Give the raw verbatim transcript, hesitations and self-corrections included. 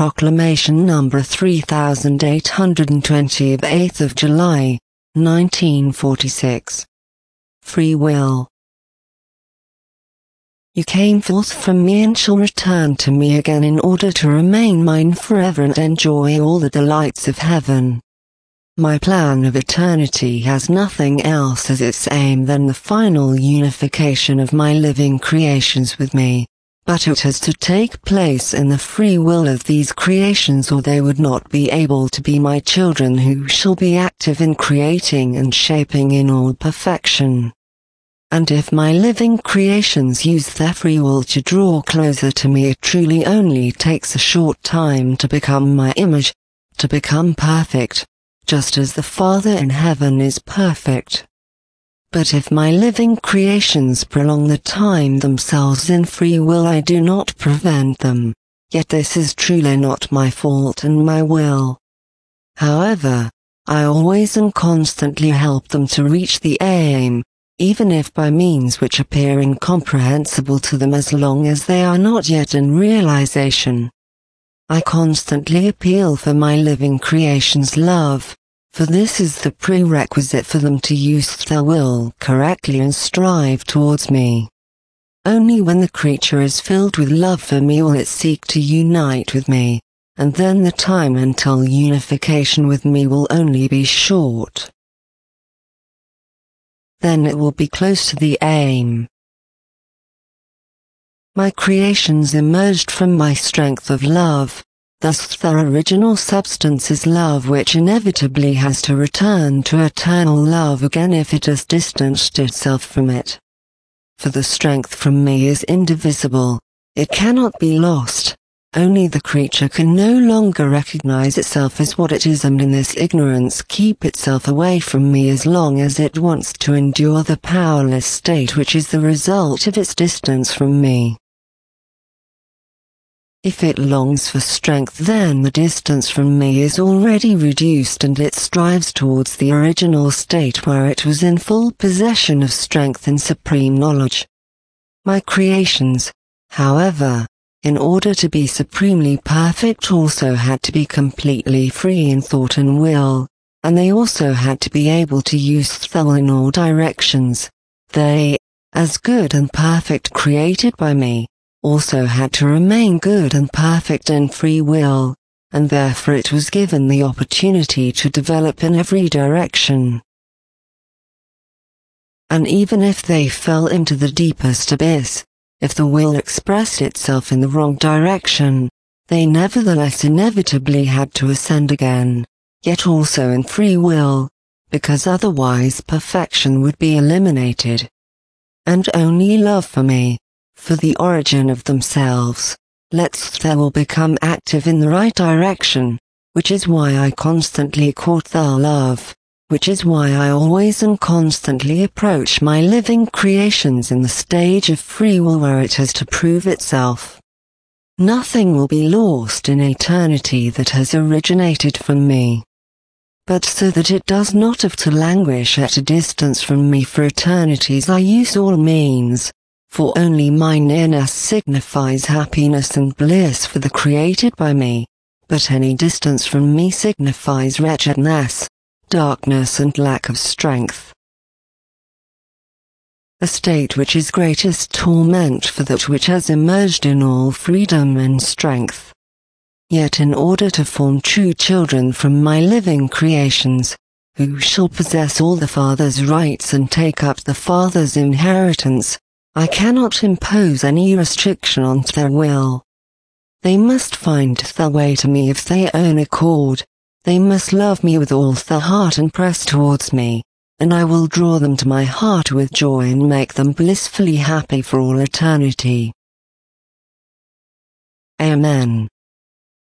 Proclamation number three thousand eight hundred twenty of eighth of July, nineteen forty-six. Free will. You came forth from me and shall return to me again in order to remain mine forever and enjoy all the delights of heaven. My plan of eternity has nothing else as its aim than the final unification of my living creations with me, but it has to take place in the free will of these creations, or they would not be able to be my children who shall be active in creating and shaping in all perfection. And if my living creations use their free will to draw closer to me, it truly only takes a short time to become my image, to become perfect, just as the Father in heaven is perfect. But if my living creations prolong the time themselves in free will, I do not prevent them, yet this is truly not my fault and my will. However, I always and constantly help them to reach the aim, even if by means which appear incomprehensible to them, as long as they are not yet in realization. I constantly appeal for my living creations' love, for this is the prerequisite for them to use their will correctly and strive towards me. Only when the creature is filled with love for me will it seek to unite with me, and then the time until unification with me will only be short. Then it will be close to the aim. My creations emerged from my strength of love. Thus their original substance is love, which inevitably has to return to eternal love again if it has distanced itself from it. For the strength from me is indivisible, it cannot be lost, only the creature can no longer recognize itself as what it is, and in this ignorance keep itself away from me as long as it wants to endure the powerless state which is the result of its distance from me. If it longs for strength, then the distance from me is already reduced and it strives towards the original state where it was in full possession of strength and supreme knowledge. My creations, however, in order to be supremely perfect, also had to be completely free in thought and will, and they also had to be able to use their will in all directions. They, as good and perfect created by me, also had to remain good and perfect in free will, and therefore it was given the opportunity to develop in every direction. And even if they fell into the deepest abyss, if the will expressed itself in the wrong direction, they nevertheless inevitably had to ascend again, yet also in free will, because otherwise perfection would be eliminated. And only love for me, for the origin of themselves, lets their will become active in the right direction, which is why I constantly court their love, which is why I always and constantly approach my living creations in the stage of free will where it has to prove itself. Nothing will be lost in eternity that has originated from me. But so that it does not have to languish at a distance from me for eternities, I use all means, for only my nearness signifies happiness and bliss for the created by me, but any distance from me signifies wretchedness, darkness and lack of strength. A state which is greatest torment for that which has emerged in all freedom and strength. Yet in order to form true children from my living creations, who shall possess all the Father's rights and take up the Father's inheritance, I cannot impose any restriction on their will. They must find their way to me of their own accord, they must love me with all their heart and press towards me, and I will draw them to my heart with joy and make them blissfully happy for all eternity. Amen.